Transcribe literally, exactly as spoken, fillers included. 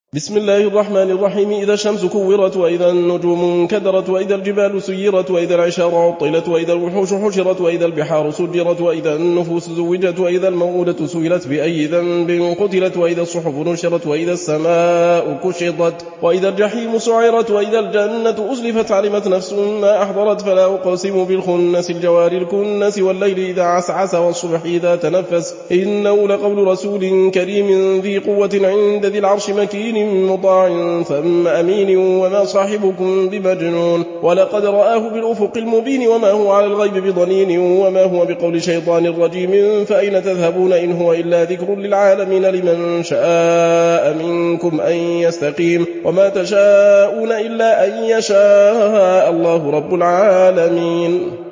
بسم الله الرحمن الرحيم. إذا الشمس كورت وإذا النجوم انكدرت وإذا الجبال سيرت وإذا العشار عطلت وإذا الوحوش حشرت وإذا البحار سجرت وإذا النفوس زوجت وإذا الموءودة سئلت بأي ذنب قتلت وإذا الصحف نشرت وإذا السماء كشطت وإذا الجحيم سعرت وإذا الجنة أزلفت علمت نفس ما أحضرت فلا أقسم بالخنس الجوار الكنس والليل إذا عسعس والصبح إذا تنفس إنه لقول رسول كريم ذي قوة عند ذي العرش مكين مطاع ثم أمين وما صاحبكم بمجنون ولقد رآه بالأفق المبين وما هو على الغيب بضنين وما هو بقول شيطان رجيم فأين تذهبون إن هو إلا ذكر للعالمين لمن شاء منكم أن يستقيم وما تشاءون إلا أن يشاء الله رب العالمين.